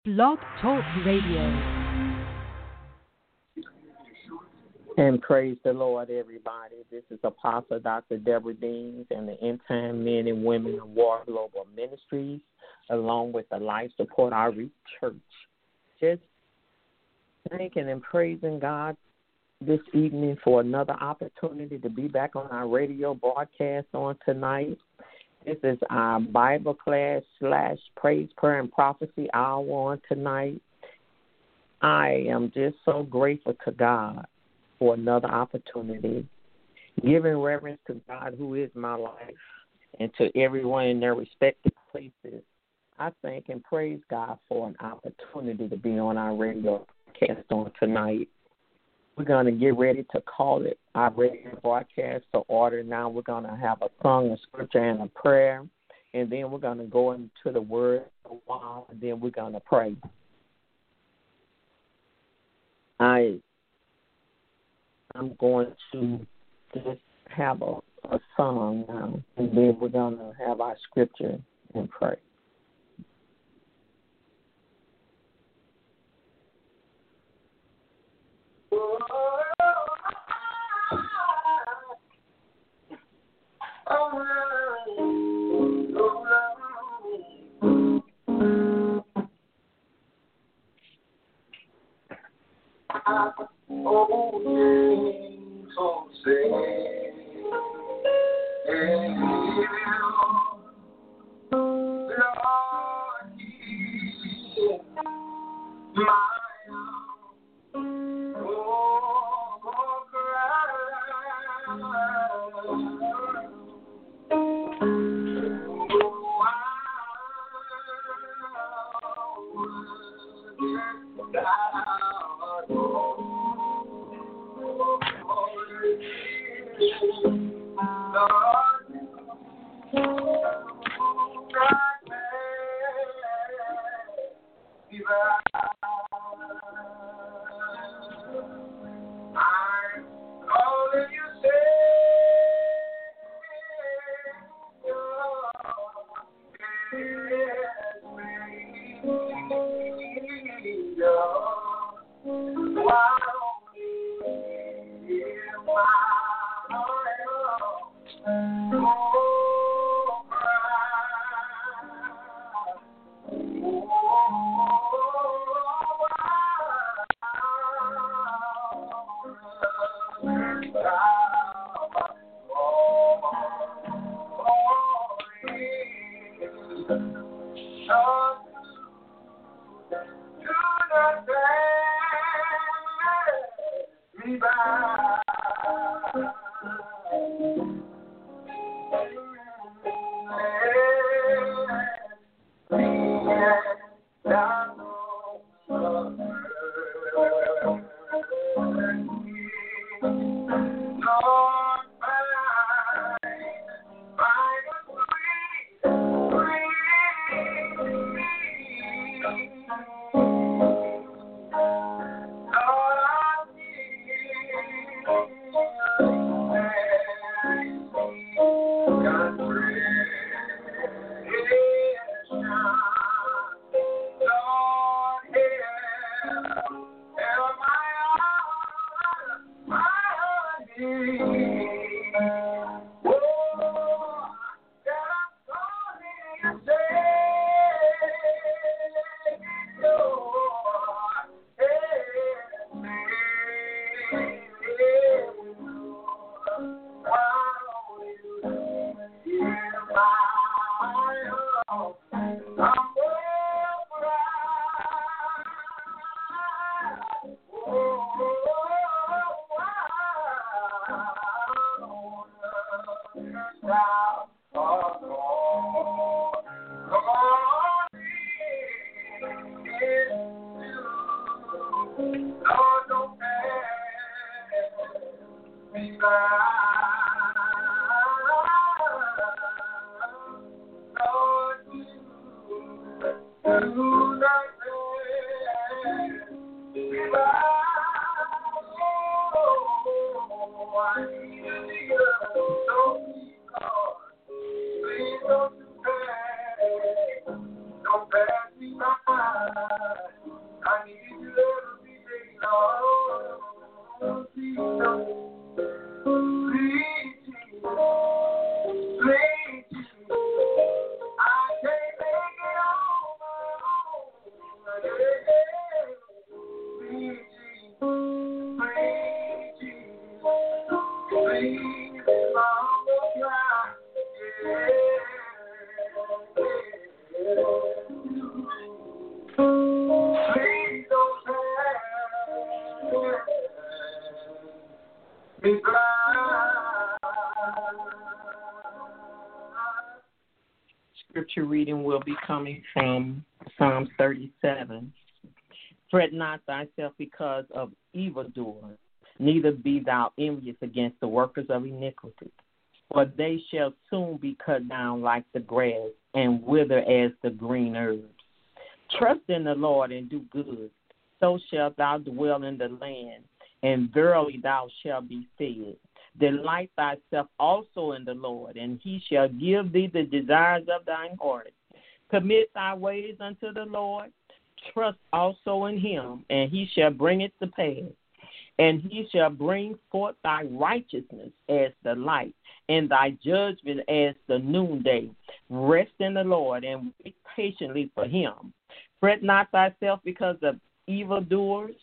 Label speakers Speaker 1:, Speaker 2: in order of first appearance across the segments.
Speaker 1: Blog Talk Radio.
Speaker 2: And praise the Lord, everybody. This is Apostle Dr. Deborah Deans and the End Time Men and Women of War Global Ministries, along with the Life Support Outreach Church. Just thanking and praising God this evening for another opportunity to be back on our radio broadcast on tonight. This is our Bible class / praise, prayer, and prophecy hour on tonight. I am just so grateful to God for another opportunity, giving reverence to God who is my life, and to everyone in their respective places. I thank and praise God for an opportunity to be on our radio broadcast on tonight. We're going to get ready to call it our radio broadcast to order. Now we're going to have a song, a scripture, and a prayer, and then we're going to go into the Word for a while, and then we're going to pray. I'm going to just have a song now, and then we're going to have our scripture and pray. Don't pass me by.
Speaker 3: I need you every day, Lord. Please, Jesus. Please, Jesus. I can't make it on my own. Please, Jesus. Please, Jesus. Please, my humble cry. Please don't have me cry.
Speaker 2: Scripture reading will be coming from Psalms 37. Fret not thyself because of evildoers, neither be thou envious against the workers of iniquity. For they shall soon be cut down like the grass, and wither as the green herbs. Trust in the Lord and do good, so shalt thou dwell in the land, and verily thou shalt be fed. Delight thyself also in the Lord, and he shall give thee the desires of thine heart. Commit thy ways unto the Lord. Trust also in him, and he shall bring it to pass. And he shall bring forth thy righteousness as the light, and thy judgment as the noonday. Rest in the Lord, and wait patiently for him. Fret not thyself because of evildoers.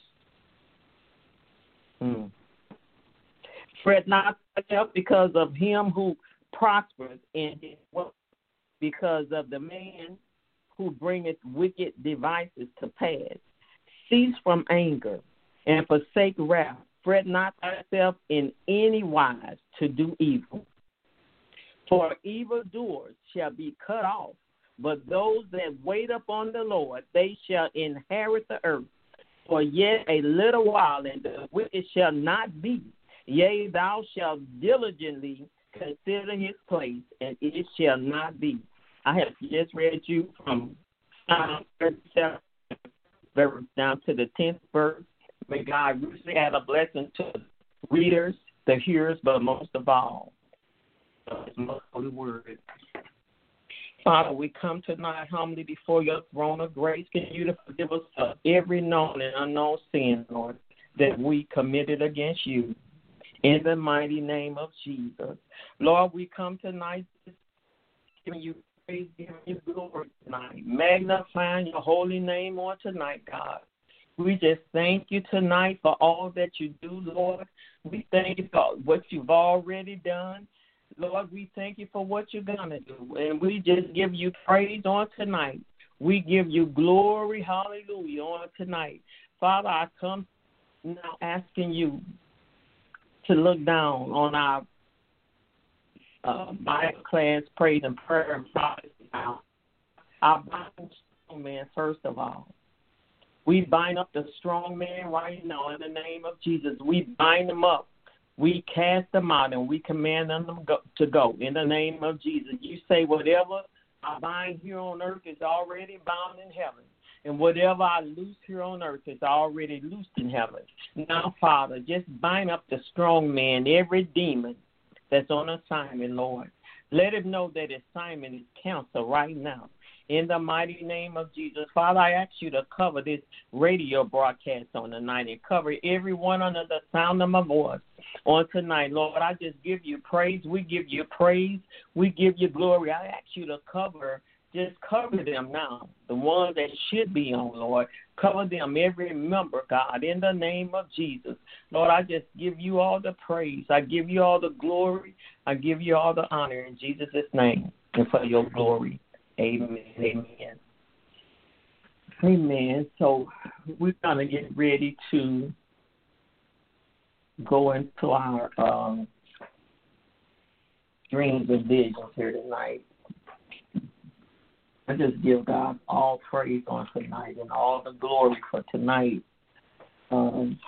Speaker 2: Fret not thyself because of him who prospers in his work, because of the man who bringeth wicked devices to pass. Cease from anger and forsake wrath. Fret not thyself in any wise to do evil. For evildoers shall be cut off, but those that wait upon the Lord, they shall inherit the earth. For yet a little while, and the wicked shall not be. Yea, thou shalt diligently consider his place, and it shall not be. I have just read you from Psalm 37 down to the 10th verse. May God richly add a blessing to the readers, the hearers, but most of all, His most holy word. Father, we come tonight humbly before your throne of grace. Can you to forgive us of every known and unknown sin, Lord, that we committed against you. In the mighty name of Jesus. Lord, we come tonight giving you praise, giving you glory tonight, magnifying your holy name on tonight, God. We just thank you tonight for all that you do, Lord. We thank you for what you've already done. Lord, we thank you for what you're going to do. And we just give you praise on tonight. We give you glory, hallelujah, on tonight. Father, I come now asking you to look down on our Bible class, praise and prayer and prophecy now. Our Bible strong man, first of all. We bind up the strong man right now in the name of Jesus. We bind them up. We cast them out and we command them to go in the name of Jesus. You say whatever I bind here on earth is already bound in heaven. And whatever I loose here on earth is already loosed in heaven. Now, Father, just bind up the strong man, every demon that's on assignment, Lord. Let him know that assignment is canceled right now. In the mighty name of Jesus. Father, I ask you to cover this radio broadcast on tonight and cover everyone under the sound of my voice on tonight. Lord, I just give you praise. We give you praise. We give you glory. I ask you to cover them now, the ones that should be on, Lord. Cover them, every member, God, in the name of Jesus. Lord, I just give you all the praise. I give you all the glory. I give you all the honor in Jesus' name and for your glory. Amen. Amen. Amen. So we're going to get ready to go into our dreams and visions here tonight. I just give God all praise on tonight and all the glory for tonight. I'm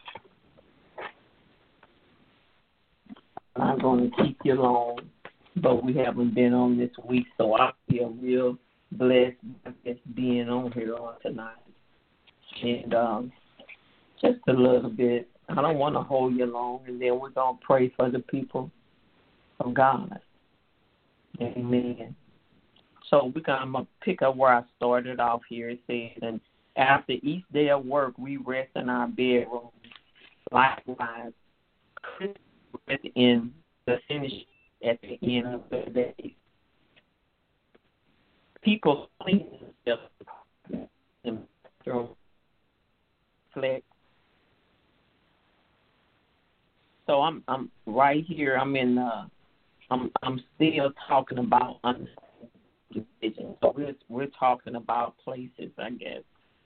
Speaker 2: not going to keep you long, but we haven't been on this week, so I feel real blessed just being on here on tonight. And just a little bit. I don't want to hold you long, and then we're going to pray for the people of God. Amen. So I'm going to pick up where I started off here. It says, and After each day of work, we rest in our bedroom. Likewise, Christians rest in the finish at the end of the day. People clean themselves in the bathroom, flex. So I'm right here. I'm still talking about division. So we're talking about places, I guess.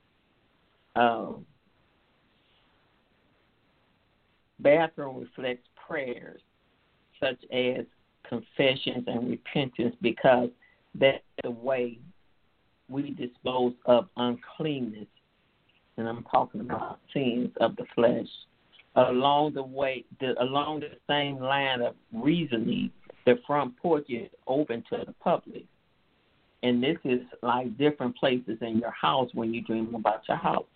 Speaker 2: Bathroom reflects prayers such as confessions and repentance, because that's the way we dispose of uncleanness. And I'm talking about sins of the flesh. Along the same line of reasoning, the front porch is open to the public. And this is like different places in your house when you dream about your house.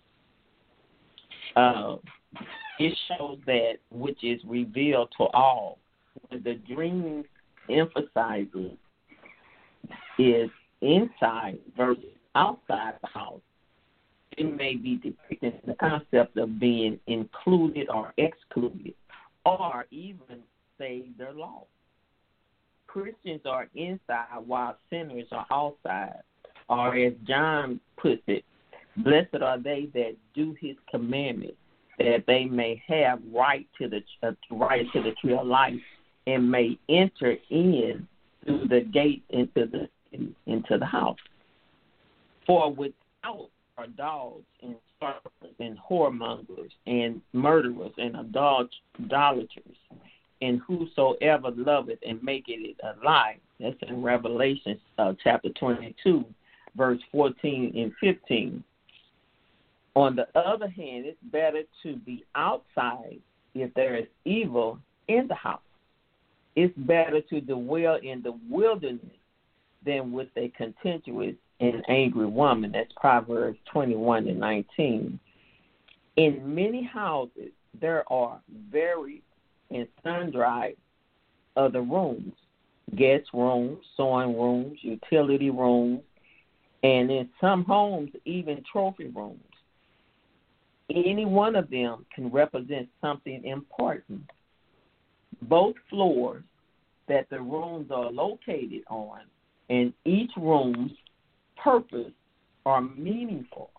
Speaker 2: It shows that which is revealed to all. When the dream emphasizes is inside versus outside the house, it may be depicting the concept of being included or excluded, or even say they're lost. Christians are inside while sinners are outside. Or as John puts it, blessed are they that do his commandments, that they may have right to the tree of life, and may enter in through the gate into the house. For without are dogs and sparklers and whoremongers and murderers and idolaters, and whosoever loveth and maketh it a lie. That's in Revelation chapter 22, verse 14 and 15. On the other hand, it's better to be outside if there is evil in the house. It's better to dwell in the wilderness than with a contentious and angry woman. That's Proverbs 21 and 19. In many houses, there are varied and sundry other rooms, guest rooms, sewing rooms, utility rooms, and in some homes, even trophy rooms. Any one of them can represent something important. Both floors that the rooms are located on and each room's purpose are meaningful.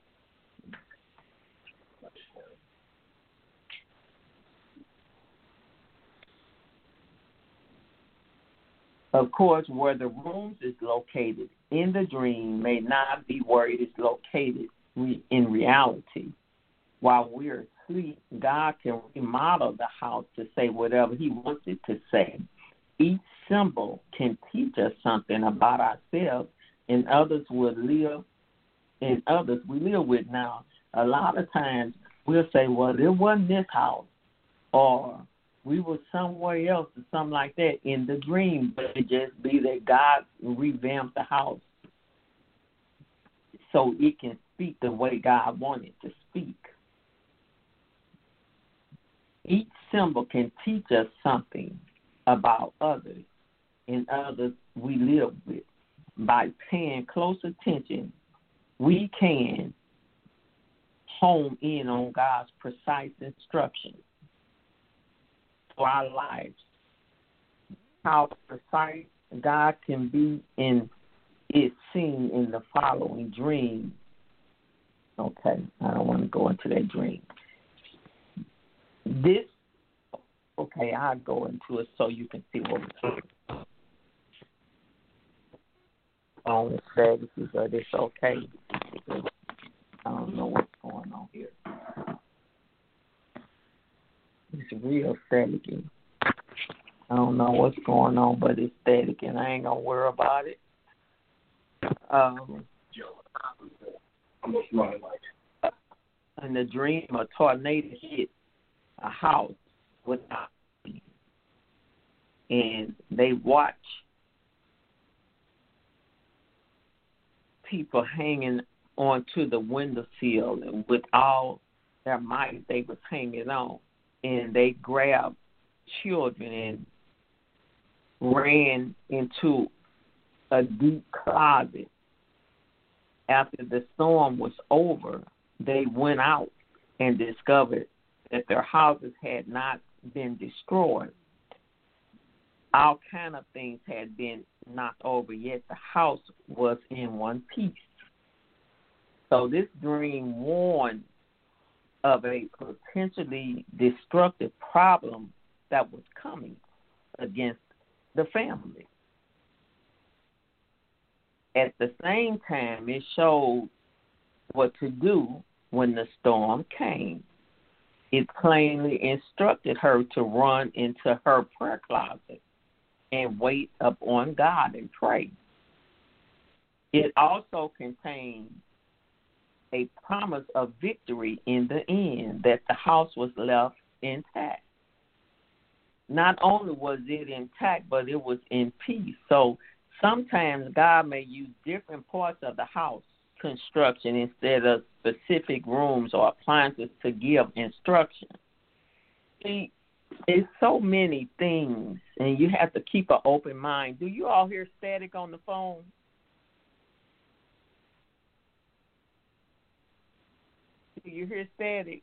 Speaker 2: Of course, where the rooms is located in the dream may not be where it is located in reality. While we're asleep, God can remodel the house to say whatever he wants it to say. Each symbol can teach us something about ourselves and others we live with now. A lot of times we'll say, well, it wasn't this house, or we were somewhere else, or something like that in the dream, but it just be that God revamped the house so it can speak the way God wanted to speak. Each symbol can teach us something about others and others we live with. By paying close attention, we can hone in on God's precise instructions for our lives. How precise God can be is seen in the following dream. Okay, I don't want to go into that dream. I'll go into it so you can see what we're talking about. On the statuses, are this okay? I don't know what's going on here. It's real static. I don't know what's going on, but it's static, and I ain't going to worry about it. In the dream, a tornado hit a house without me, and they watch people hanging onto the windowsill, and with all their might they was hanging on, and they grabbed children and ran into a deep closet after the storm was over, they went out and discovered that their houses had not been destroyed. All kind of things had been knocked over, yet the house was in one piece. So this dream warned of a potentially destructive problem that was coming against the family. At the same time, it showed what to do when the storm came. It plainly instructed her to run into her prayer closet and wait upon God and pray. It also contained a promise of victory in the end, that the house was left intact. Not only was it intact, but it was in peace. So sometimes God may use different parts of the house construction instead of specific rooms or appliances to give instruction. See, it's so many things, and you have to keep an open mind. Do you all hear static on the phone? Do you hear static?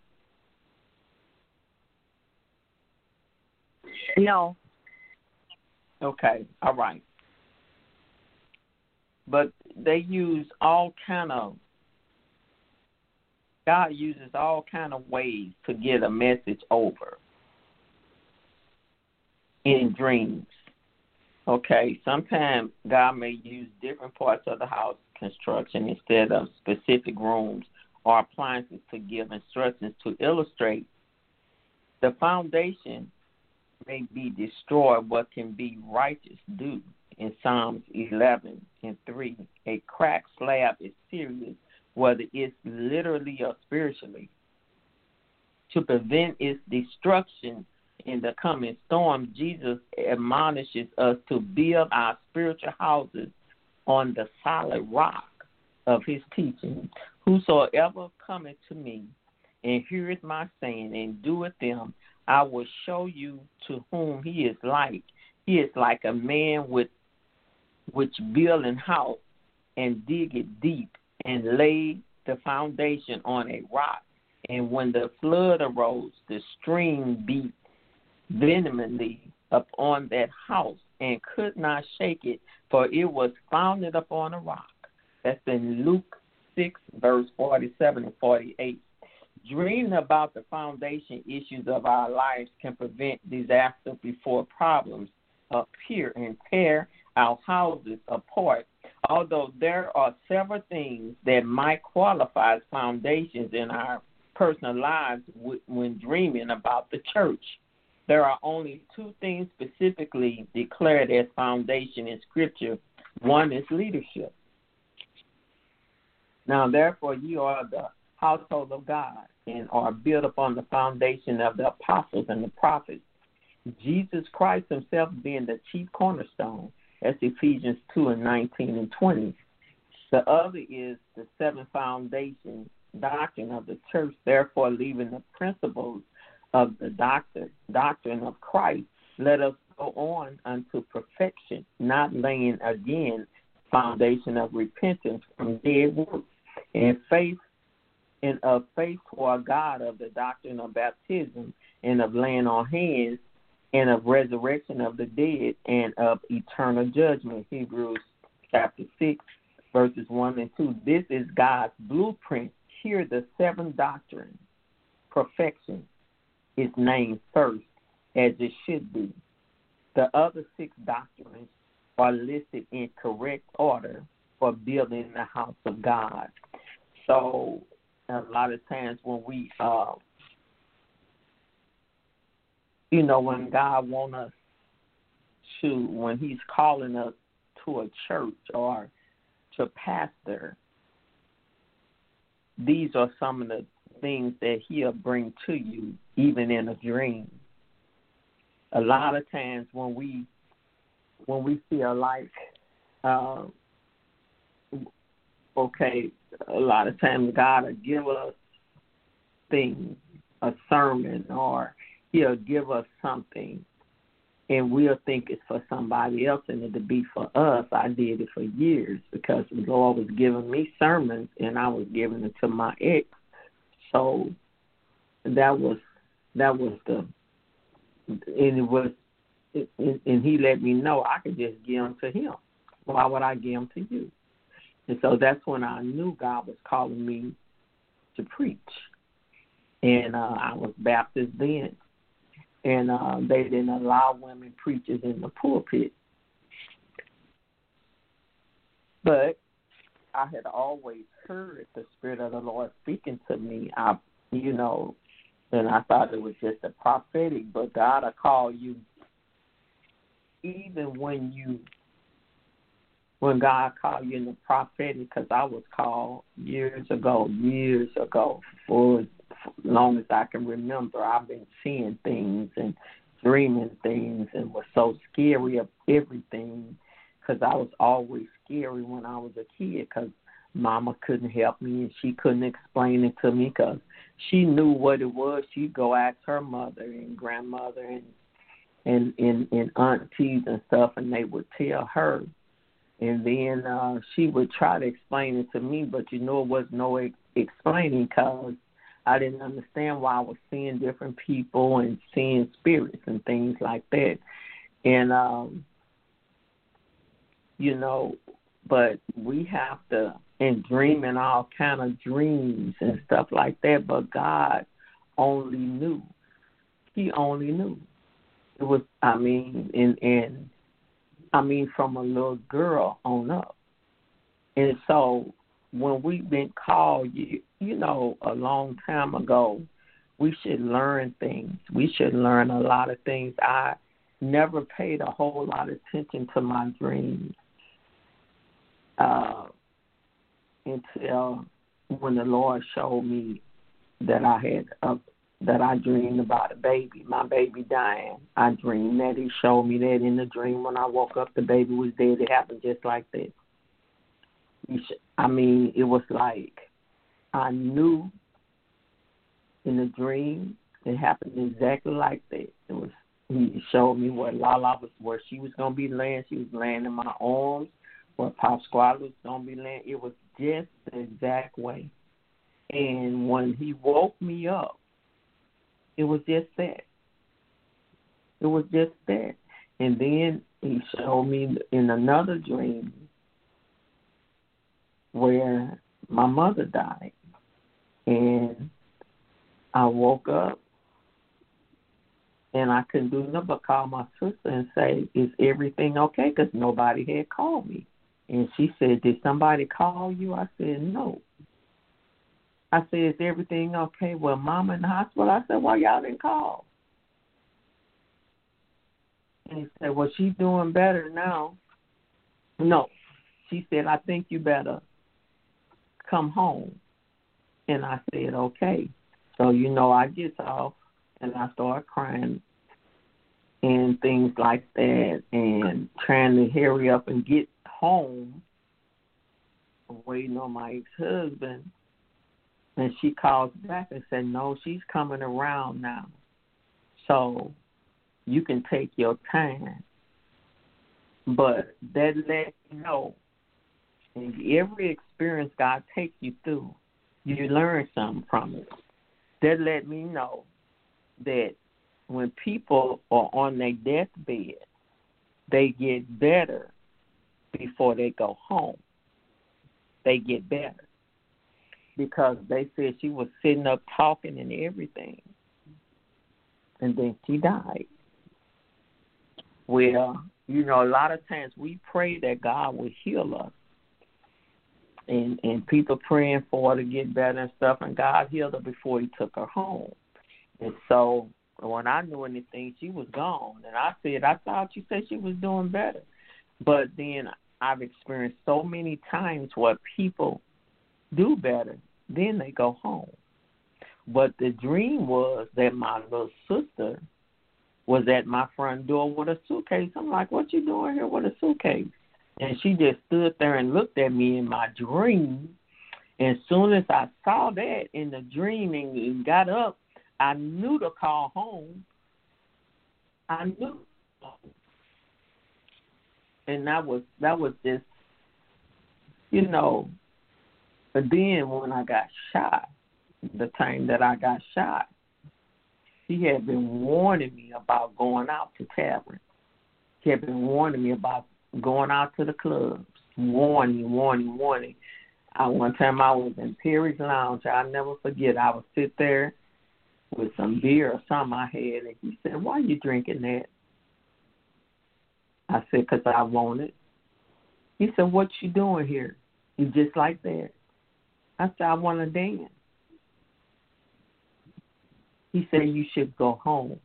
Speaker 4: No.
Speaker 2: Okay, all right. But they use all kind of, God uses all kind of ways to get a message over in dreams. Okay, sometimes God may use different parts of the house construction instead of specific rooms or appliances to give instructions to illustrate the foundation may be destroyed, what can be righteous do. In Psalms 11:3, a cracked slab is serious, whether it's literally or spiritually. To prevent its destruction in the coming storm, Jesus admonishes us to build our spiritual houses on the solid rock of his teaching. Whosoever cometh to me and heareth my saying and doeth them, I will show you to whom he is like. He is like a man which build an house and dig it deep and lay the foundation on a rock. And when the flood arose, the stream beat vehemently upon that house and could not shake it, for it was founded upon a rock. That's in Luke 6, verse 47 and 48. Dreaming about the foundation issues of our lives can prevent disaster before problems appear and tear our houses apart. Although there are several things that might qualify as foundations in our personal lives when dreaming about the church, there are only two things specifically declared as foundation in Scripture. One is leadership. Now, therefore, you are the household of God and are built upon the foundation of the apostles and the prophets, Jesus Christ himself being the chief cornerstone. That's Ephesians 2:19 and 20. The other is the seven foundation doctrine of the church, therefore leaving the principles of the doctrine of Christ, let us go on unto perfection, not laying again foundation of repentance from dead works and faith and of faith toward God, of the doctrine of baptism and of laying on hands and of resurrection of the dead and of eternal judgment. Hebrews chapter 6, verses 1 and 2. This is God's blueprint. Here the seven doctrines. Perfection is named first, as it should be. The other six doctrines are listed in correct order for building the house of God. So a lot of times when we, when God wants us to, when he's calling us to a church or to pastor, these are some of the things that he'll bring to you, even in a dream. A lot of times when we feel like, a lot of times God will give us things, a sermon, or he'll give us something and we'll think it's for somebody else and it'll be for us. I did it for years because the Lord was giving me sermons and I was giving it to my ex. So that was the, and it was, and he let me know I could just give them to him. Why would I give them to you? And so that's when I knew God was calling me to preach. And I was Baptist then. And they didn't allow women preachers in the pulpit. But I had always heard the Spirit of the Lord speaking to me. And I thought it was just a prophetic, but God will call you even when God called you in the prophetic, because I was called years ago, for as long as I can remember. I've been seeing things and dreaming things and was so scary of everything because I was always scary when I was a kid because Mama couldn't help me and she couldn't explain it to me because she knew what it was. She'd go ask her mother and grandmother and aunties and stuff, and they would tell her. And then she would try to explain it to me, but it was no explaining because I didn't understand why I was seeing different people and seeing spirits and things like that. And, but we have to, and dreaming all kind of dreams and stuff like that, but God only knew. He only knew. It was, from a little girl on up. And so when we've been called, a long time ago, we should learn things. We should learn a lot of things. I never paid a whole lot of attention to my dreams until when the Lord showed me that I dreamed about a baby, my baby dying. I dreamed that. He showed me that in the dream. When I woke up, the baby was dead. It happened just like that. It was like I knew in the dream it happened exactly like that. He showed me where Lala was, where she was going to be laying. She was laying in my arms, where Pop Squad was going to be laying. It was just the exact way. And when he woke me up, it was just that. It was just that. And then he showed me in another dream where my mother died. And I woke up and I couldn't do nothing but call my sister and say, is everything okay? Because nobody had called me. And she said, did somebody call you? I said, no. I said, is everything okay? Well, Mama in the hospital. I said, why y'all didn't call? And he said, well, she's doing better now. No. She said, I think you better come home. And I said, okay. So, I get off and I start crying and things like that and trying to hurry up and get home, waiting on my ex-husband. And she calls back and said, no, she's coming around now. So you can take your time. But that let you know, in every experience God takes you through, you learn something from it. That let me know that when people are on their deathbed, they get better before they go home. They get better. Because they said she was sitting up talking and everything. And then she died. Well, a lot of times we pray that God will heal us. And people praying for her to get better and stuff, and God healed her before he took her home. And so when I knew anything, she was gone. And I said, I thought you said she was doing better. But then I've experienced so many times where people do better, then they go home. But the dream was that my little sister was at my front door with a suitcase. I'm like, what you doing here with a suitcase? And she just stood there and looked at me in my dream. And as soon as I saw that in the dream and got up, I knew to call home. I knew. And that was just, but then when I got shot, the time that I got shot, he had been warning me about going out to taverns. He had been warning me about going out to the clubs. Warning. One time I was in Perry's Lounge. I'll never forget. I would sit there with some beer or something I had, and he said, "Why are you drinking that?" I said, "'Cause I want it." He said, "What you doing here? You just like that?" I said, "I want to dance." He said, "You should go home."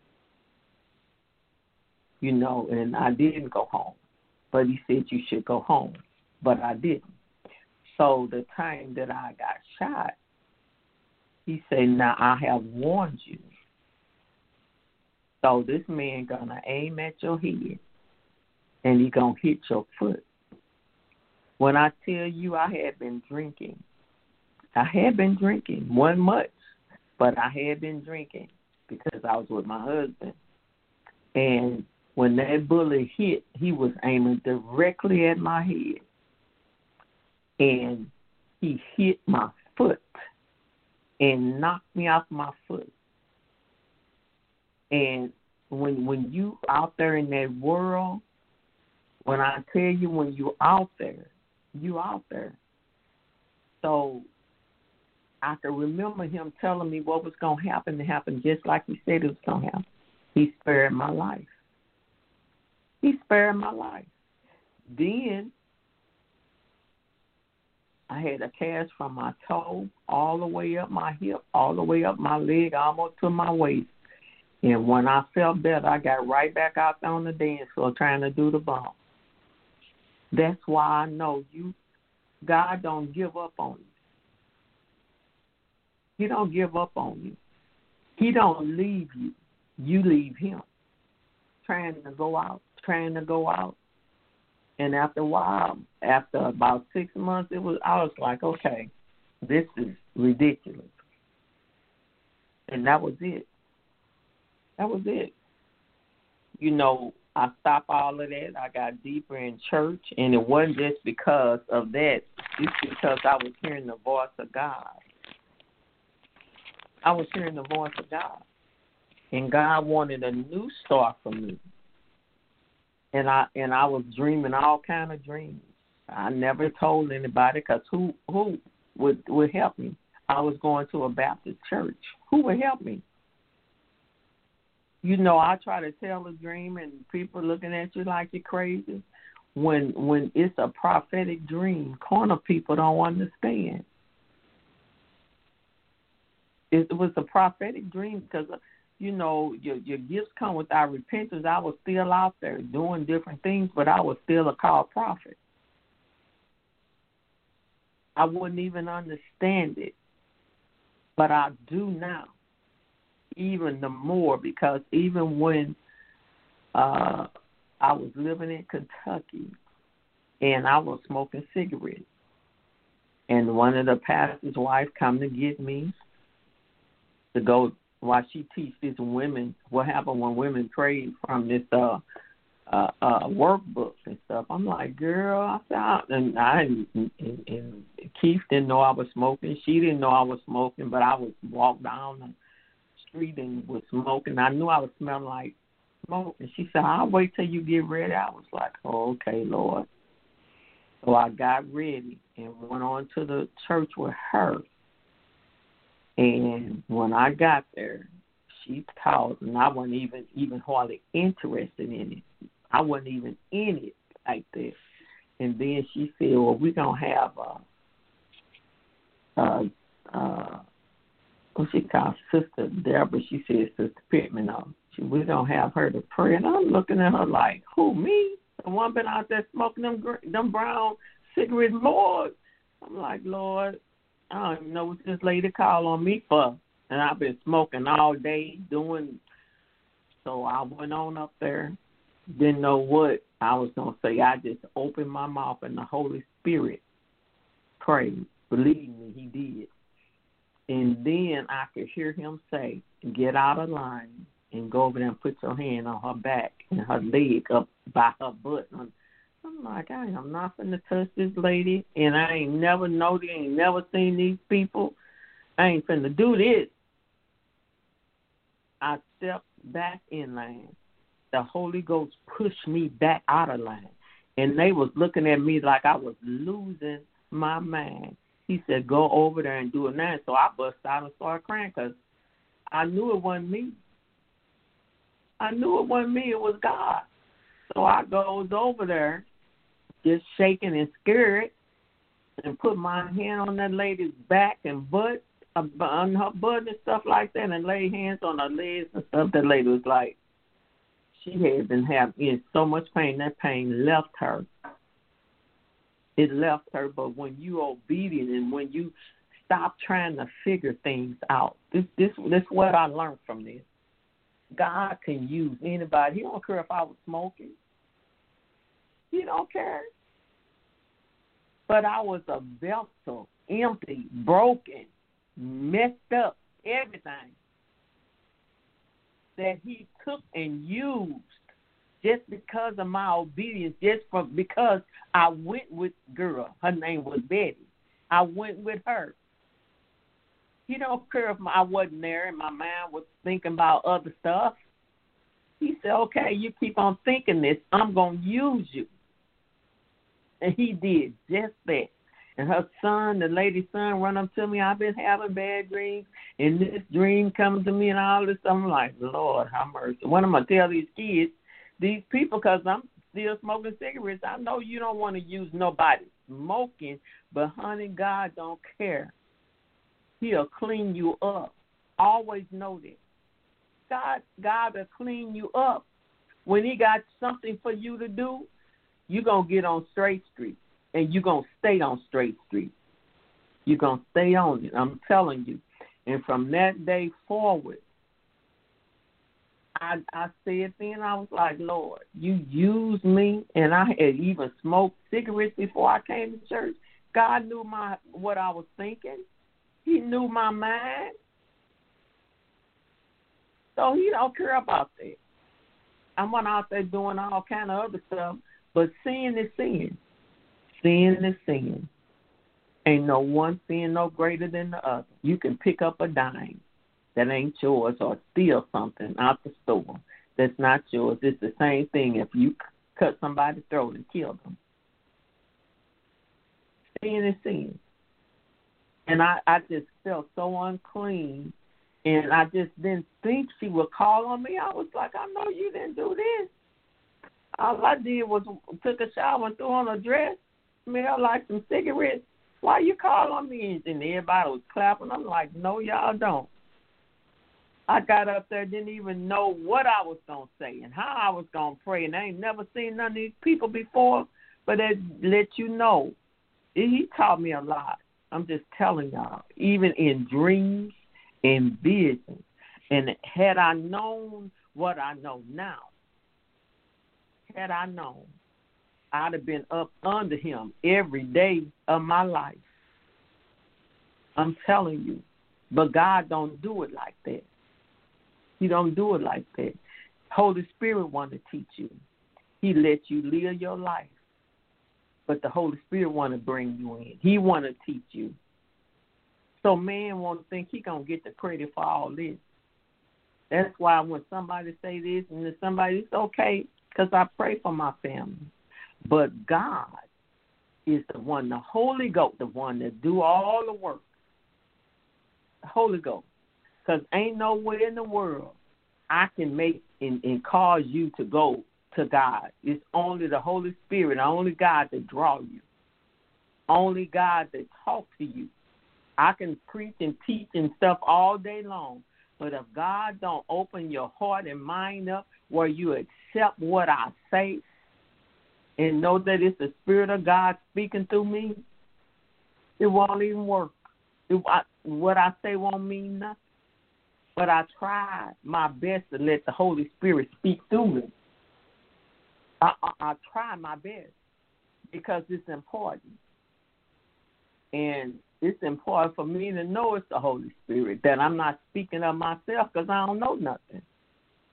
Speaker 2: And I didn't go home. But he said, "You should go home." But I didn't. So the time that I got shot, he said, "Now I have warned you. So this man going to aim at your head, and he going to hit your foot." When I tell you I had been drinking, wasn't much, but I had been drinking because I was with my husband. And when that bullet hit, he was aiming directly at my head. And he hit my foot and knocked me off my foot. And when you out there in that world, when I tell you when you out there, you out there. So I can remember him telling me what was going to happen just like he said it was going to happen. He spared my life. Then I had a cast from my toe all the way up my hip, all the way up my leg, almost to my waist. And when I felt better, I got right back out there on the dance floor trying to do the bump. That's why I know God don't give up on you. He don't give up on you. He don't leave you. You leave him. Trying to go out. And after a while, after about 6 months, I was like, okay, this is ridiculous. And that was it. I stopped all of that. I got deeper in church, and it wasn't just because of that. It's because I was hearing the voice of God. And God wanted a new start for me. And I was dreaming all kind of dreams. I never told anybody because who would help me? I was going to a Baptist church. Who would help me? I try to tell a dream and people looking at you like you're crazy. When it's a prophetic dream, corner people don't understand. It was a prophetic dream because, your gifts come without repentance. I was still out there doing different things, but I was still a called prophet. I wouldn't even understand it, but I do now, even the more, because even when I was living in Kentucky and I was smoking cigarettes, and one of the pastor's wife come to get me to go while she teach these women what happened when women prayed from this workbook and stuff. I'm like, girl, I said, and Keith didn't know I was smoking. She didn't know I was smoking, but I would walk down the street and was smoking. I knew I was smelling like smoke. And she said, "I'll wait till you get ready." I was like, "Oh, okay, Lord." So I got ready and went on to the church with her. And when I got there, she taught, and I wasn't even hardly interested in it. I wasn't even in it like that. And then she said, "Well, we're going to have what she called Sister Deborah." She said, "Sister Pittman, we're going to have her to pray." And I'm looking at her like, who, me? The one been out there smoking them brown cigarette morgues. I'm like, Lord, I don't even know what this lady called on me for. And I've been smoking all day doing. So I went on up there. Didn't know what I was going to say. I just opened my mouth and the Holy Spirit prayed. Believe me, he did. And then I could hear him say, "Get out of line. and go over there and put your hand on her back and her leg up by her butt. I'm like, I am not finna touch this lady, and I ain't never ain't never seen these people. I ain't finna do this. I stepped back in line. The Holy Ghost pushed me back out of line, and they was looking at me like I was losing my mind. He said, go over there and do it now. So I bust out and started crying because I knew it wasn't me. I knew it wasn't me. It was God. So I goes over there, just shaking and scared, and put my hand on that lady's back and butt, on her butt and stuff like that, and lay hands on her legs and stuff. That lady was like, she had been having so much pain. That pain left her. It left her. But when you obedient and when you stop trying to figure things out, this what I learned from this. God can use anybody. He don't care if I was smoking. He don't care. But I was a vessel, empty, broken, messed up, everything that he took and used just because of my obedience, because I went with girl. Her name was Betty. I went with her. He don't care if I wasn't there and my mind was thinking about other stuff. He said, okay, you keep on thinking this. I'm going to use you. And he did just that. And her son, the lady's son, run up to me. I've been having bad dreams, and this dream comes to me and all this stuff. I'm like, Lord, have mercy. What am I going to tell these kids, these people, because I'm still smoking cigarettes. I know you don't want to use nobody smoking, but, honey, God don't care. He'll clean you up. Always know that. God will clean you up. When he got something for you to do, you're going to get on straight street, and you're going to stay on straight street. You're going to stay on it. I'm telling you. And from that day forward, I said then, I was like, Lord, you used me, and I had even smoked cigarettes before I came to church. God knew what I was thinking. He knew my mind. So he don't care about that. I went out there doing all kind of other stuff, but sin is sin. Sin is sin. Ain't no one sin no greater than the other. You can pick up a dime that ain't yours or steal something out the store that's not yours. It's the same thing if you cut somebody's throat and kill them. Sin is sin. And I just felt so unclean, and I just didn't think she would call on me. I was like, I know you didn't do this. All I did was took a shower and threw on a dress, smelled like some cigarettes. Why you call on me? And everybody was clapping. I'm like, no, y'all don't. I got up there, didn't even know what I was going to say and how I was going to pray, and I ain't never seen none of these people before, but that let you know. He taught me a lot. I'm just telling y'all, even in dreams, in visions. And had I known what I know now, had I known, I'd have been up under him every day of my life. I'm telling you. But God don't do it like that. He don't do it like that. Holy Spirit want to teach you. He let you live your life. But the Holy Spirit want to bring you in. He want to teach you. So man won't think he going to get the credit for all this. That's why when somebody say this and somebody, it's okay because I pray for my family. But God is the one, the Holy Ghost, the one that do all the work. The Holy Ghost. Because ain't no way in the world I can make and cause you to go to God. It's only the Holy Spirit, only God that draw you. Only God that talk to you. I can preach and teach and stuff all day long, but if God don't open your heart and mind up where you accept what I say and know that it's the Spirit of God speaking through me, it won't even work. What I say won't mean nothing. But I try my best to let the Holy Spirit speak through me. I try my best because it's important. And it's important for me to know it's the Holy Spirit, that I'm not speaking of myself because I don't know nothing.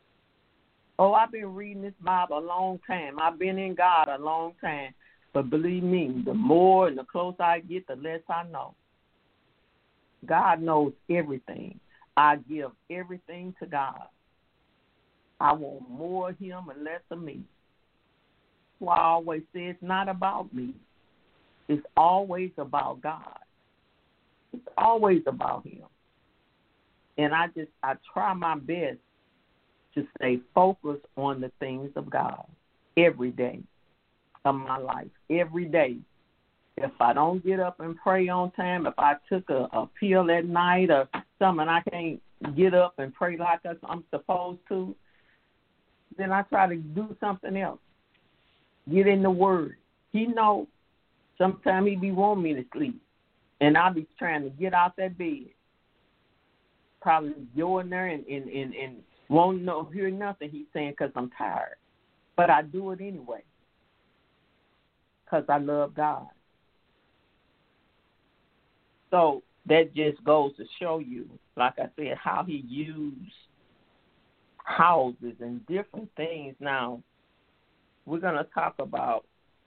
Speaker 2: Oh, I've been reading this Bible a long time. I've been in God a long time. But believe me, the more and the closer I get, the less I know. God knows everything. I give everything to God. I want more of him and less of me. That's why I always say it's not about me. It's always about God. It's always about him. And I try my best to stay focused on the things of God every day of my life, every day. If I don't get up and pray on time, if I took a pill at night or something, I can't get up and pray like I'm supposed to, then I try to do something else. Get in the Word. He know sometimes he be wanting me to sleep, and I'll be trying to get out that bed. Probably go in there and won't hear nothing he's saying because I'm tired. But I do it anyway because I love God. So that just goes to show you, like I said, how he used houses and different things. Now, we're going to talk about,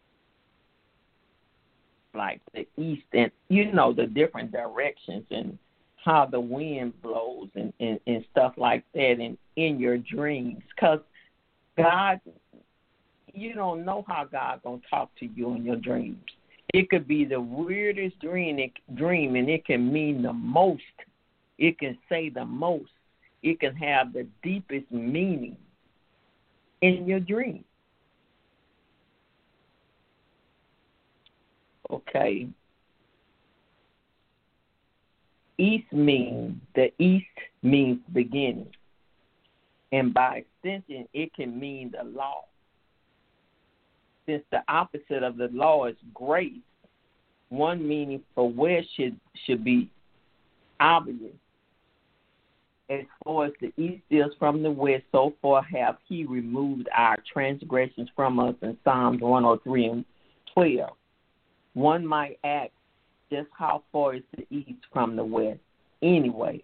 Speaker 2: like, the east and, the different directions and how the wind blows and stuff like that and in your dreams. Because God, you don't know how God going to talk to you in your dreams. It could be the weirdest dream, and it can mean the most. It can say the most. It can have the deepest meaning in your dream. Okay. The east means beginning. And by extension, it can mean the law. Since the opposite of the law is grace, one meaning for west should be obvious. As far as the east is from the west, so far have he removed our transgressions from us in Psalms 103 and 12. One might ask, just how far is the east from the west anyway?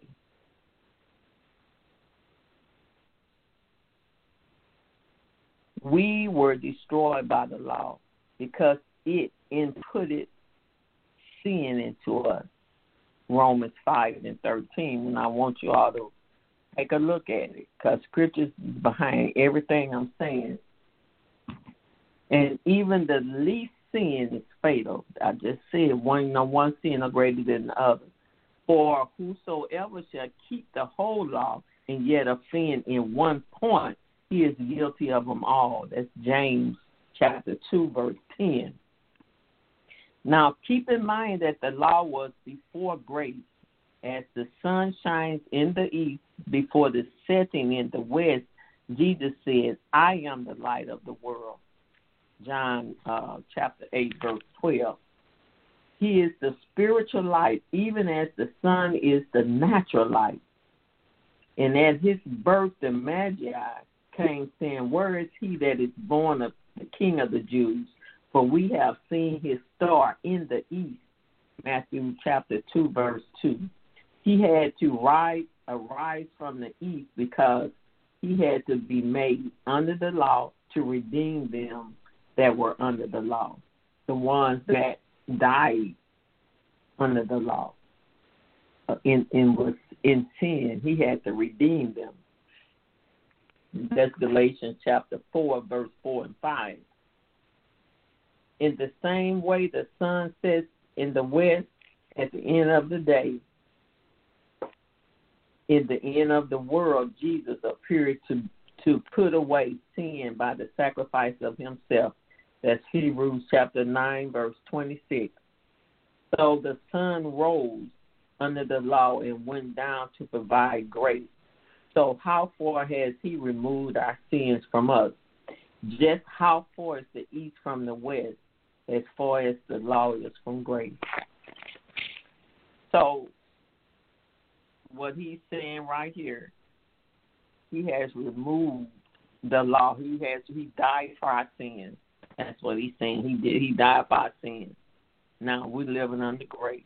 Speaker 2: We were destroyed by the law because it inputted sin into us. Romans 5 and 13. And I want you all to take a look at it because Scripture's behind everything I'm saying. And even the least sin is fatal. I just said one sin is greater than the other. For whosoever shall keep the whole law and yet offend in one point, he is guilty of them all. That's James chapter 2, verse 10. Now, keep in mind that the law was before grace. As the sun shines in the east before the setting in the west, Jesus says, I am the light of the world. John chapter 8, verse 12. He is the spiritual light, even as the sun is the natural light. And at his birth, the Magi came saying, where is he that is born of the King of the Jews? For we have seen his star in the east. Matthew chapter 2, verse 2. He had to arise from the east because he had to be made under the law to redeem them that were under the law, the ones that died under the law in sin. He had to redeem them. That's Galatians chapter 4, verse 4 and 5. In the same way the sun sets in the west at the end of the day, in the end of the world, Jesus appeared to put away sin by the sacrifice of himself. That's Hebrews chapter 9, verse 26. So the sun rose under the law and went down to provide grace. So how far has he removed our sins from us? Just how far is the east from the west, as far as the law is from grace? So what he's saying right here, he has removed the law. He died for our sins. That's what he's saying. He did. He died for our sins. Now we're living under grace.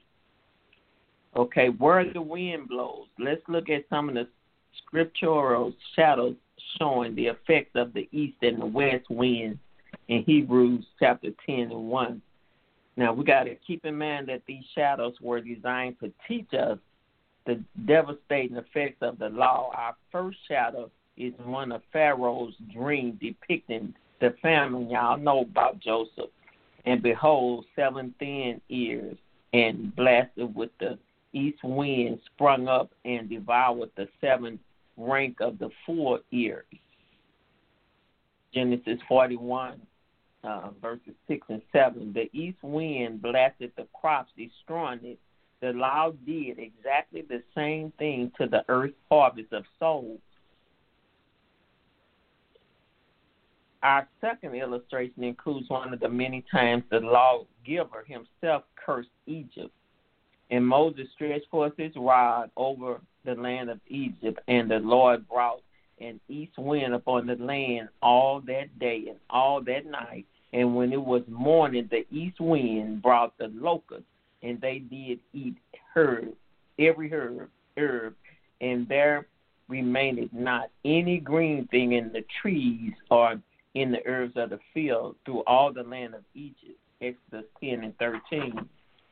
Speaker 2: Okay, where the wind blows. Let's look at some of the scriptural showing the effects of the east and the west wind in Hebrews chapter 10 and 1. Now, we got to keep in mind that these shadows were designed to teach us the devastating effects of the law. Our first shadow is one of Pharaoh's dream depicting the famine. Y'all know about Joseph. And behold, 7 thin ears and blasted with the east wind sprung up and devoured the 7th rank of the 4 ears. Genesis 41, verses 6 and 7. The east wind blasted the crops, destroying it. The law did exactly the same thing to the earth's harvest of souls. Our second illustration includes one of the many times the lawgiver himself cursed Egypt. And Moses stretched forth his rod over the land of Egypt, and the Lord brought an east wind upon the land all that day and all that night. And when it was morning, the east wind brought the locusts, and they did eat every herb, and there remained not any green thing in the trees or in the herbs of the field through all the land of Egypt. Exodus 10 and 13.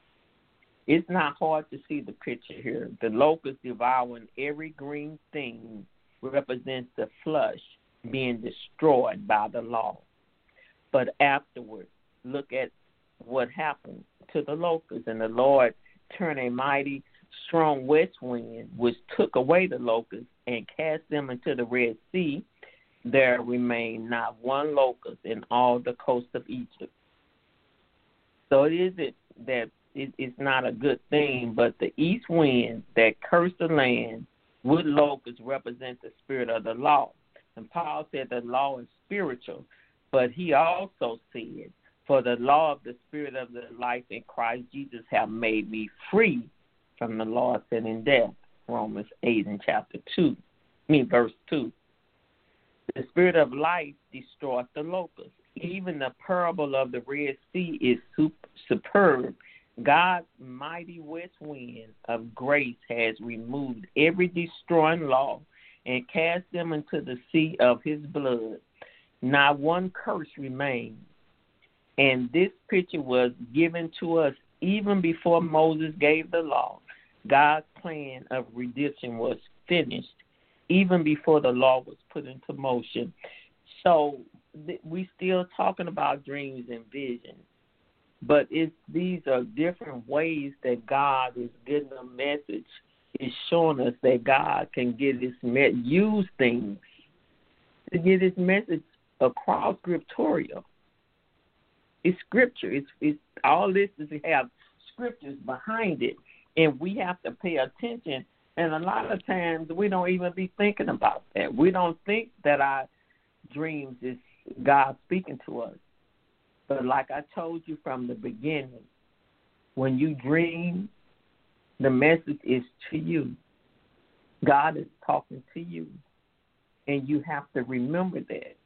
Speaker 2: It's not hard to see the picture here. The locust devouring every green thing represents the flesh being destroyed by the law. But afterwards, look at what happened to the locusts. And the Lord turned a mighty strong west wind, which took away the locusts and cast them into the Red Sea. There remained not one locust in all the coast of Egypt. So it isn't that it's not a good thing, but the east wind that cursed the land with locusts represents the spirit of the law. And Paul said the law is spiritual, but he also said, for the law of the spirit of the life in Christ Jesus have made me free from the law of sin and death. Romans 8 and verse 2. The spirit of life destroys the locust. Even the parable of the Red Sea is superb. God's mighty west wind of grace has removed every destroying law and cast them into the sea of his blood. Not one curse remains. And this picture was given to us even before Moses gave the law. God's plan of redemption was finished even before the law was put into motion. So we still talking about dreams and visions, but these are different ways that God is getting a message. It's showing us that God can get use things to get his message across scriptorial. It's scripture. It's all this is to have scriptures behind it, and we have to pay attention. And a lot of times we don't even be thinking about that. We don't think that our dreams is God speaking to us. But like I told you from the beginning, when you dream, the message is to you. God is talking to you, and you have to remember that.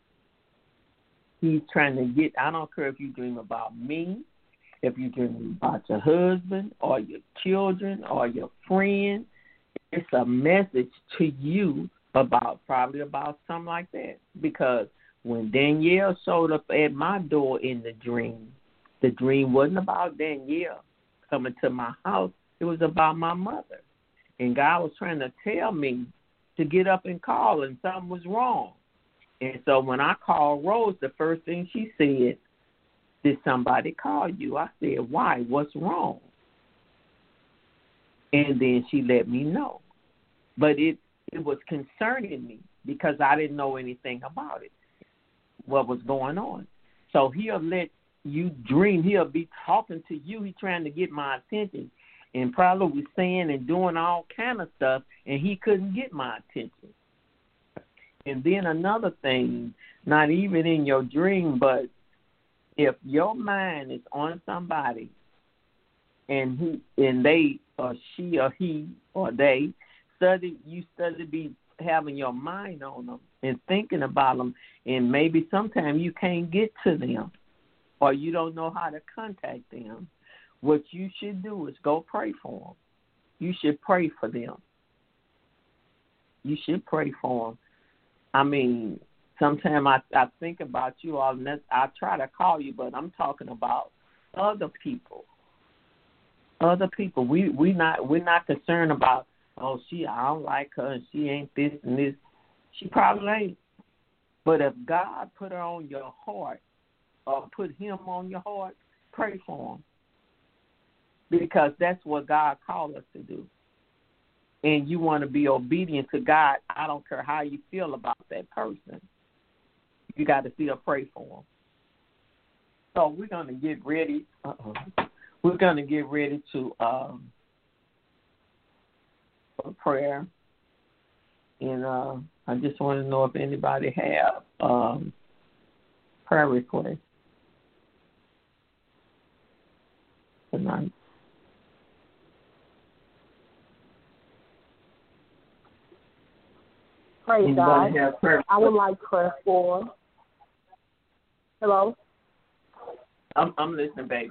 Speaker 2: He's trying to get, I don't care if you dream about me, if you dream about your husband or your children or your friend, it's a message to you probably about something like that. Because when Danielle showed up at my door in the dream wasn't about Danielle coming to my house. It was about my mother. And God was trying to tell me to get up and call, and something was wrong. And so when I called Rose, the first thing she said, did somebody call you? I said, why? What's wrong? And then she let me know. But it was concerning me because I didn't know anything about it, what was going on. So he'll let you dream. He'll be talking to you. He's trying to get my attention and probably saying and doing all kind of stuff, and he couldn't get my attention. And then another thing, not even in your dream, but if your mind is on somebody and they or she or he or they you study be having your mind on them and thinking about them, and maybe sometimes you can't get to them or you don't know how to contact them, what you should do is go pray for them. You should pray for them. You should pray for them. I mean, sometimes I think about you all, and I try to call you, but I'm talking about other people. Other people. We're not concerned about, oh, I don't like her and she ain't this and this. She probably ain't. But if God put her on your heart or put him on your heart, pray for him. Because that's what God called us to do. And you want to be obedient to God. I don't care how you feel about that person. You got to still pray for them. So we're going to get ready. We're going to get ready to for prayer. And I just want to know if anybody have prayer requests tonight.
Speaker 4: Praise God. I would like prayer for. Hello?
Speaker 2: I'm listening, baby.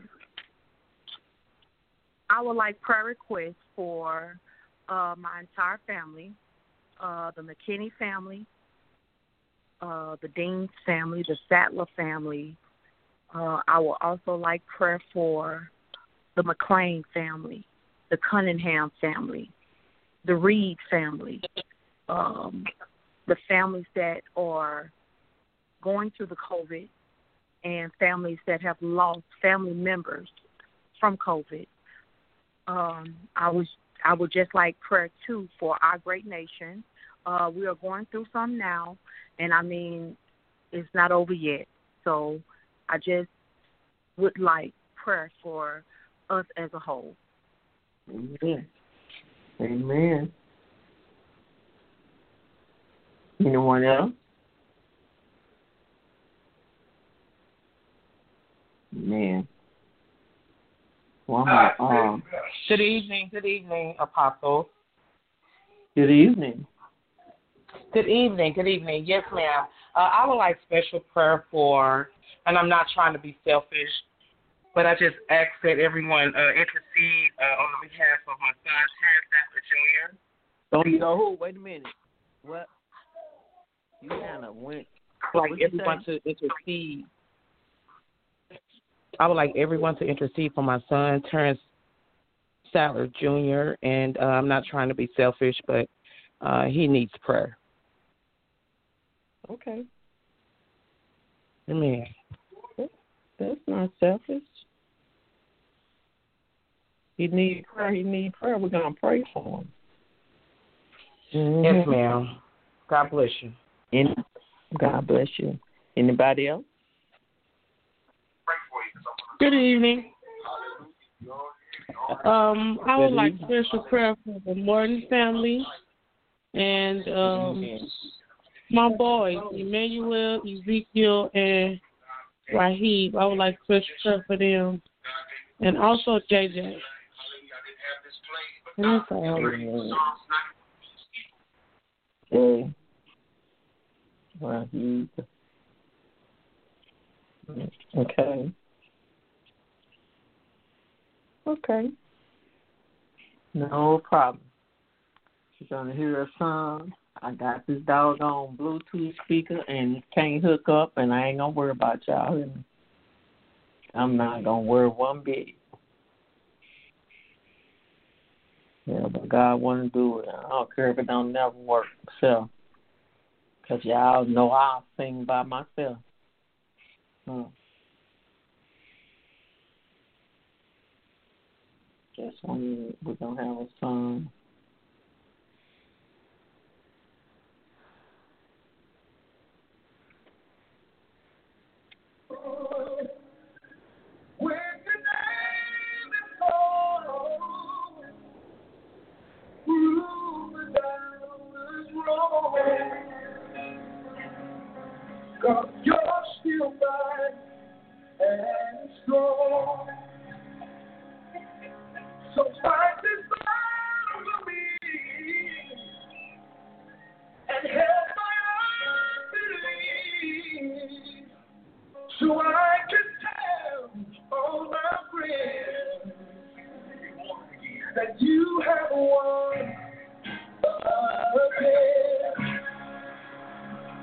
Speaker 4: I would like prayer requests for my entire family, the McKinney family, the Dean family, the Sattler family. I would also like prayer for the McLean family, the Cunningham family, the Reed family, the families that are going through the COVID, and families that have lost family members from COVID. I would just like prayer too for our great nation. We are going through some now, and I mean, it's not over yet. So I just would like prayer for us as a whole.
Speaker 2: Amen. Amen. Anyone else? Man. Well,
Speaker 5: Good evening, Apostle.
Speaker 2: Good evening.
Speaker 5: Good evening. Yes, ma'am. I would like special prayer for, and I'm not trying to be selfish, but I just ask that everyone intercede on the behalf of my son, Terrence Sattler Jr.
Speaker 2: So you know who? Wait a minute. What? You kind of went.
Speaker 5: Like everyone to intercede. I would like everyone to intercede for my son, Terrence Sattler Jr., and I'm not trying to be selfish, but he needs prayer.
Speaker 2: Okay.
Speaker 5: Amen.
Speaker 2: That's not selfish. He needs prayer. We're going to pray for him. Mm-hmm.
Speaker 5: Yes, ma'am. God bless you.
Speaker 2: God bless you. Anybody else?
Speaker 6: Good evening. I would like special prayer for the Morton family and my boys, Emmanuel, Ezekiel, and Rahib. I would like special prayer for them. And also JJ. And that's all.
Speaker 2: Okay. Rahib. Okay. Okay. No problem. You're going to hear a song. I got this doggone Bluetooth speaker and it can't hook up, and I ain't going to worry about y'all. I'm not going to worry one bit. Yeah, but God want to do it. I don't care if it don't never work myself. Because y'all know I'll sing by myself. Just one, we're going to have a song.
Speaker 3: When the name is called, through the downward road, 'cause you're still mine and strong. So fight this battle for me and help my unbelief, so I can tell all my friends that you have won again.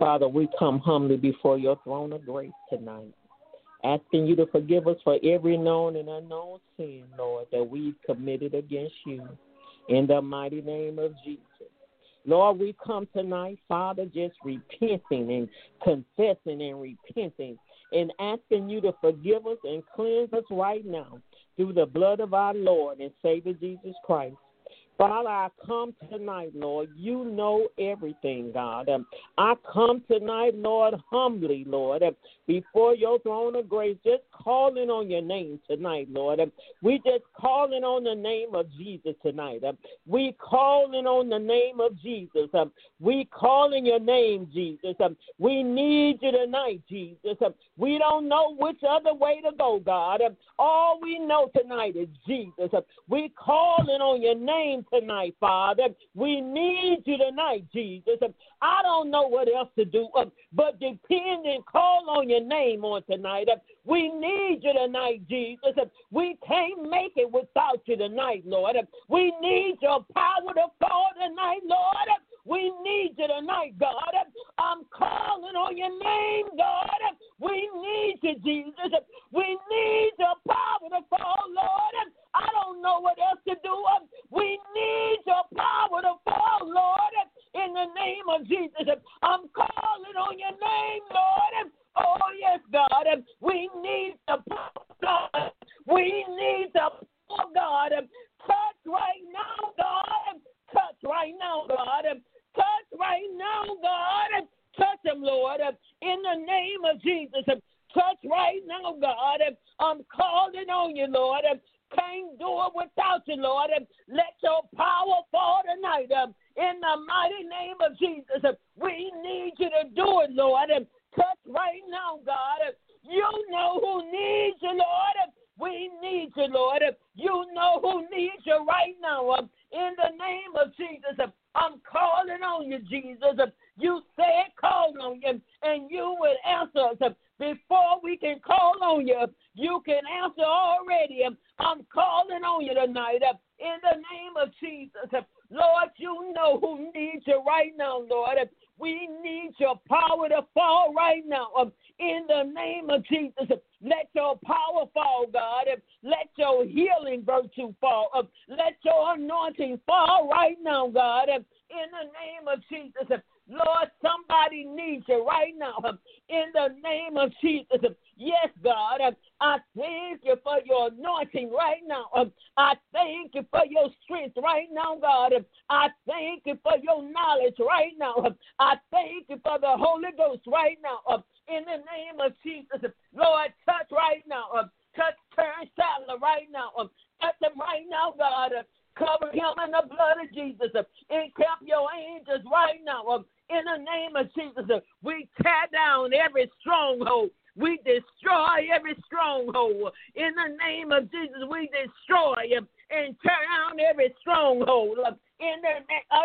Speaker 2: Father, we come humbly before your throne of grace tonight, asking you to forgive us for every known and unknown sin, Lord, that we've committed against you. In the mighty name of Jesus. Lord, we come tonight, Father, just repenting and confessing and repenting and asking you to forgive us and cleanse us right now through the blood of our Lord and Savior Jesus Christ. Father, I come tonight, Lord. You know everything, God. I come tonight, Lord, humbly, Lord, before your throne of grace, just calling on your name tonight, Lord. We just calling on the name of Jesus tonight. We calling on the name of Jesus. We calling your name, Jesus. We need you tonight, Jesus. We don't know which other way to go, God. All we know tonight is Jesus. We calling on your name tonight, Father. We need you tonight, Jesus. I don't know what else to do but depend and call on your name on tonight. We need you tonight, Jesus. We can't make it without you tonight, Lord. We need your power to fall tonight, Lord. We need you tonight, God. I'm calling on your name, God. We need you, Jesus. We need your power to fall, Lord. I don't know what else to do. We need your power to fall, Lord. In the name of Jesus, I'm calling on your name, Lord. Oh, yes, God. We need the power, God. We need the power, God. Touch right now, God. Touch right now, God. Touch right now, God. Touch them, Lord. In the name of Jesus. Touch right now, God. I'm calling on you, Lord. Can't do it without you, Lord. Let your power fall tonight. In the mighty name of Jesus. We need you to do it, Lord. Touch right now, God. You know who needs you, Lord. We need you, Lord. You know who needs you right now. In the name of Jesus, I'm calling on you, Jesus. You said call on you, and you will answer us. Before we can call on you, you can answer already. I'm calling on you tonight. In the name of Jesus, Lord, you know who needs you right now, Lord. We need your power to fall right now. In the name of Jesus, let your power fall, God. Let your healing virtue fall. Let your anointing fall right now, God. In the name of Jesus, Lord, somebody needs you right now. In the name of Jesus. Yes, God. I thank you for your anointing right now. I thank you for your strength right now, God. I thank you for your knowledge right now. I thank you for the Holy Ghost right now. In the name of Jesus. Lord, touch right now. Touch Terrence Sadler right now. Touch him right now, God. Cover him in the blood of Jesus. Encamp your angels right now. In the name of Jesus, we tear down every stronghold. We destroy every stronghold. In the name of Jesus, we destroy and tear down every stronghold. In the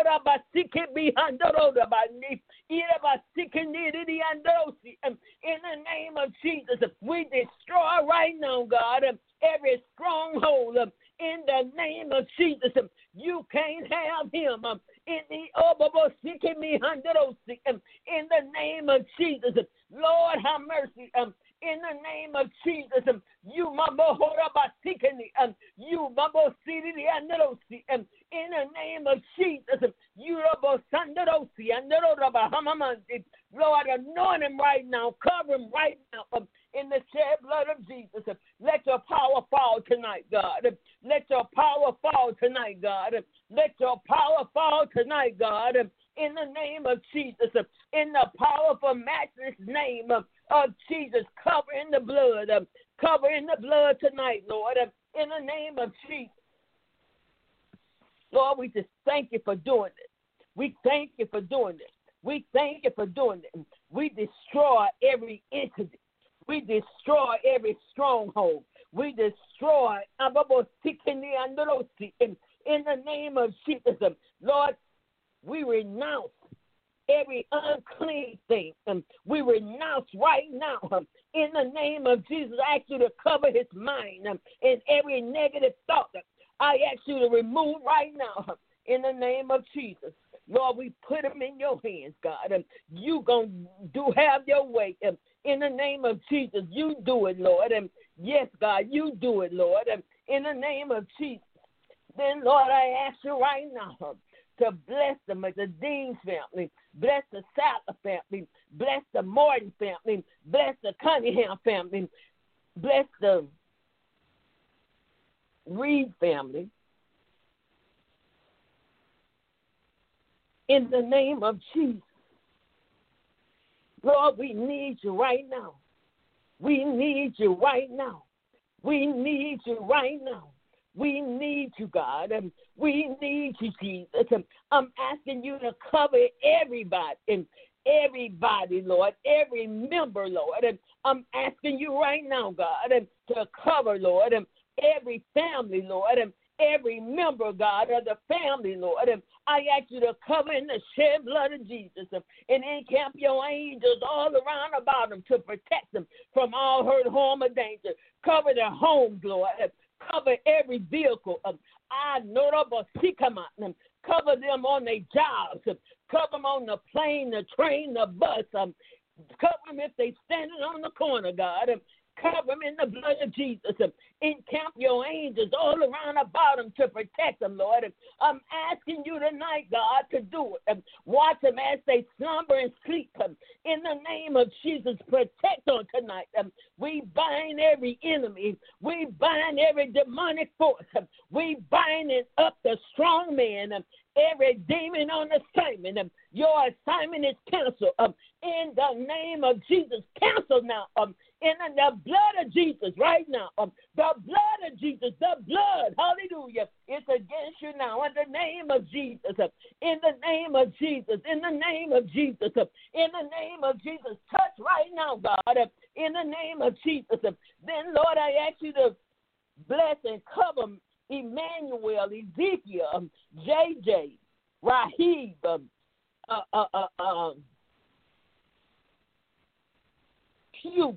Speaker 2: name of Jesus, we destroy right now, God, every stronghold. In the name of Jesus, you can't have him. In the name of Jesus, Lord, have mercy. In the name of Jesus, you in the name of Jesus, Lord, anoint him right now, cover him right now. In the shed blood of Jesus, let your power fall tonight, God. Let your power fall tonight, God. Let your power fall tonight, God. In the name of Jesus, in the powerful, matchless name of Jesus, cover in the blood tonight, Lord. In the name of Jesus, Lord, we just thank you for doing it. We thank you for doing it. We thank you for doing it. We destroy every entity. We destroy every stronghold. We destroy in the name of Jesus. Lord, we renounce every unclean thing. We renounce right now in the name of Jesus. I ask you to cover his mind and every negative thought. I ask you to remove right now in the name of Jesus.
Speaker 7: Lord, we put them in your hands, God. You going to have your way. In the name of Jesus, you do it, Lord. Yes, God, you do it, Lord. In the name of Jesus. Then, Lord, I ask you right now to bless them, the Dean's family, bless the Sattler family, bless the Morton family, bless the Cunningham family, bless the Reed family. In the name of Jesus. Lord, we need you right now. We need you right now. We need you right now. We need you, God. We need you, Jesus. I'm asking you to cover everybody, Lord, every member, Lord. I'm asking you right now, God, to cover, Lord, every family, Lord, every member, God, of the family, Lord. I ask you to cover in the shed blood of Jesus and encamp your angels all around about them to protect them from all hurt, harm, or danger. Cover their homes, Lord. Cover every vehicle. I know about them. Cover them on their jobs. Cover them on the plane, the train, the bus. Cover them if they're standing on the corner, God. Cover them in the blood of Jesus. Encamp your angels all around about them to protect them, Lord. I'm asking you tonight, God, to do it. Watch them as they slumber and sleep. In the name of Jesus, protect them tonight. We bind every enemy. We bind every demonic force. We bind it up the strong man. Every demon on assignment, your assignment is canceled. In the name of Jesus, cancel now. In the blood of Jesus right now. The blood of Jesus, the blood, hallelujah, it's against you now. In the name of Jesus, in the name of Jesus, in the name of Jesus, in the name of Jesus, touch right now, God, in the name of Jesus. Then, Lord, I ask you to bless and cover Emmanuel, Ezekiel, JJ, Rahib, Hugh,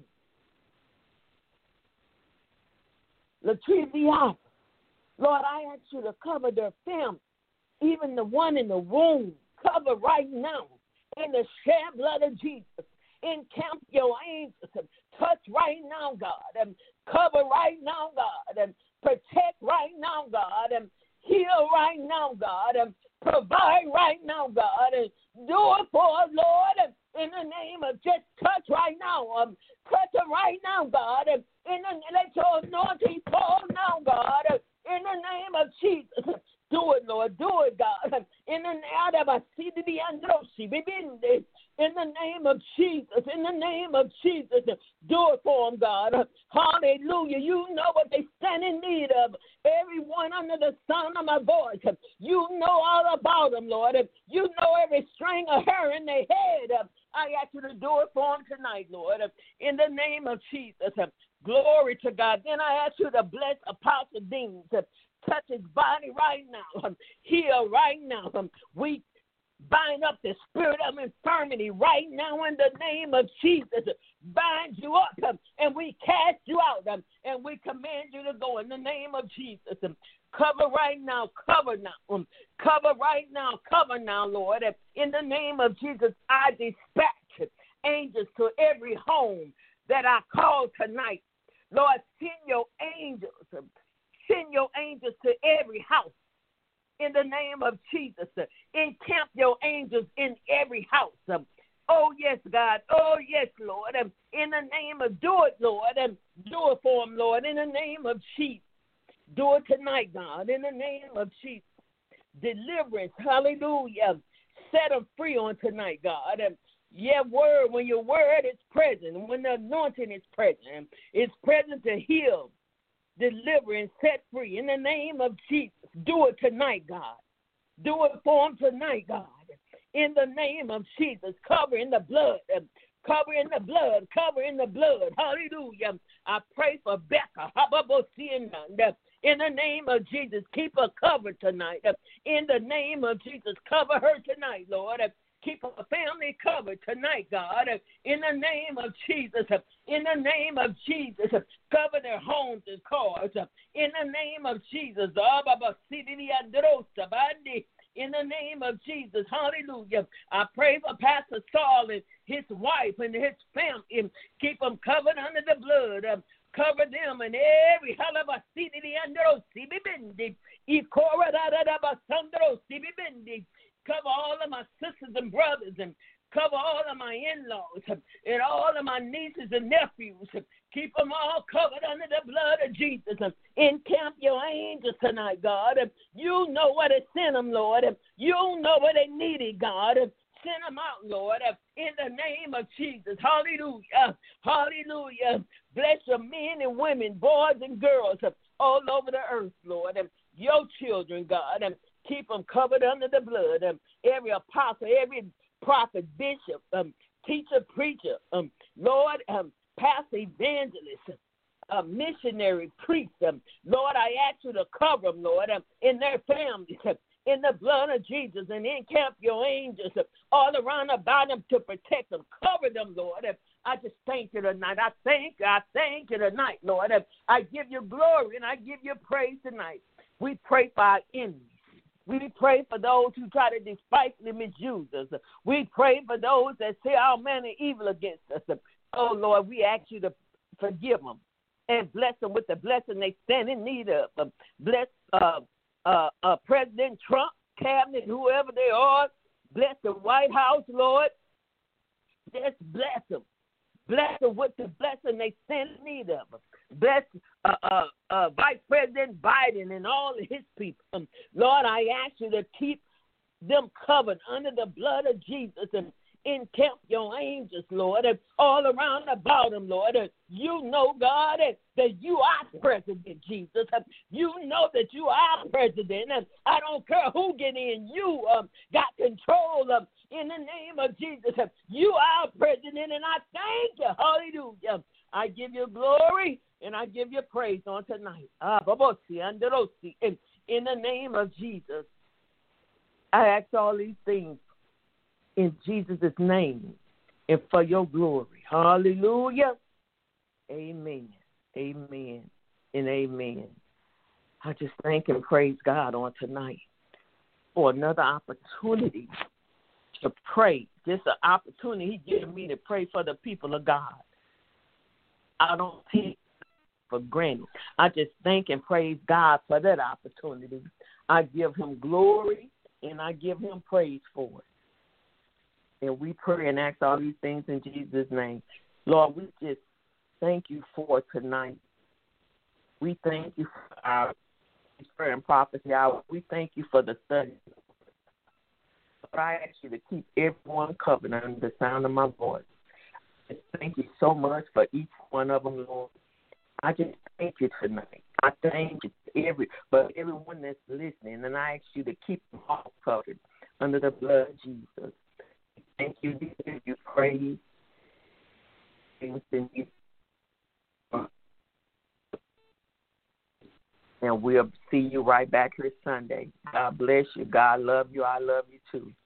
Speaker 7: Latricia. Lord, I ask you to cover their family, even the one in the womb. Cover right now in the shed blood of Jesus. Encamp your angels. Touch right now, God. Cover right now, God. Protect right now, God. Heal right now, God. Provide right now, God. Do it for us, Lord. In the name of just touch right now. Touch them right now, God. Let your anointing fall now, God. In the name of Jesus. Do it, Lord. Do it, God. In the name of Jesus. In the name of Jesus. Do it for them, God. Hallelujah. You know what they stand in need of. Everyone under the sound of my voice. You know all about them, Lord. You know every string of hair in their head. I ask you to do it for them tonight, Lord. In the name of Jesus. Glory to God. Then I ask you to bless Apostle Dean. Touch his body right now. Heal right now. We bind up the spirit of infirmity right now in the name of Jesus. Bind you up and we cast you out and we command you to go in the name of Jesus. Cover right now. Cover now. Cover right now. Cover now, Lord. In the name of Jesus, I dispatch angels to every home that I call tonight. Lord, send your angels. Send your angels to every house in the name of Jesus. Encamp your angels in every house. Oh, yes, God. Oh, yes, Lord. In the name of, do it, Lord. Do it for them, Lord. In the name of Jesus. Do it tonight, God. In the name of Jesus. Deliverance. Hallelujah. Set them free on tonight, God. Word. When your word is present, when the anointing is present, it's present to heal, deliver, and set free. In the name of Jesus, do it tonight, God. Do it for them tonight, God. In the name of Jesus, cover in the blood. Cover in the blood. Cover in the blood. Hallelujah. I pray for Becca. In the name of Jesus, keep her covered tonight. In the name of Jesus, cover her tonight, Lord. Keep her family covered tonight, God. In the name of Jesus. In the name of Jesus. Cover their homes and cars. In the name of Jesus. In in the name of Jesus. Hallelujah. I pray for Pastor Saul and his wife and his family. Keep them covered under the blood. Cover them in every cover all of my sisters and brothers and cover all of my in-laws and all of my nieces and nephews. Keep them all covered under the blood of Jesus. Encamp your angels tonight, God. You know where to send them, Lord. You know where they needed, God. Send them out, Lord, in the name of Jesus. Hallelujah. Hallelujah. Bless your men and women, boys and girls all over the earth, Lord. Your children, God. Keep them covered under the blood. Every apostle, every prophet, bishop, teacher, preacher, Lord, pastor, evangelist, missionary, priest. Lord, I ask you to cover them, Lord, in their families, in the blood of Jesus, and encamp your angels all around about them to protect them. Cover them, Lord. I just thank you tonight. I thank you tonight, Lord. I give you glory and I give you praise tonight. We pray for our enemies. We pray for those who try to despitefully misuse us. We pray for those that say all manner of evil against us. Oh, Lord, we ask you to forgive them and bless them with the blessing they stand in need of. Bless President Trump, cabinet, whoever they are. Bless the White House, Lord. Just bless them. Bless them with the blessing they stand in need of. Bless Vice President Biden and all of his people. Lord, I ask you to keep them covered under the blood of Jesus and encamp your angels, Lord, all around about them, Lord. You know, God, that you are President, Jesus. You know that you are President, and I don't care who get in. You got control of. In the name of Jesus, you are President, and I thank you. Hallelujah. I give you glory, and I give you praise on tonight. In the name of Jesus, I ask all these things in Jesus' name and for your glory. Hallelujah. Amen. Amen. And amen. I just thank and praise God on tonight for another opportunity to pray. Just an opportunity He gave me to pray for the people of God. I don't take it for granted. I just thank and praise God for that opportunity. I give Him glory and I give Him praise for it. And we pray and ask all these things in Jesus' name. Lord, we just thank you for tonight. We thank you for our prayer and prophecy hour. We thank you for the study. But I ask you to keep everyone covered under the sound of my voice. And thank you so much for each one of them, Lord. I just thank you tonight. I thank you for everyone that's listening, and I ask you to keep them all covered under the blood of Jesus. Thank you, give you praise. And we'll see you right back here Sunday. God bless you. God love you. I love you too.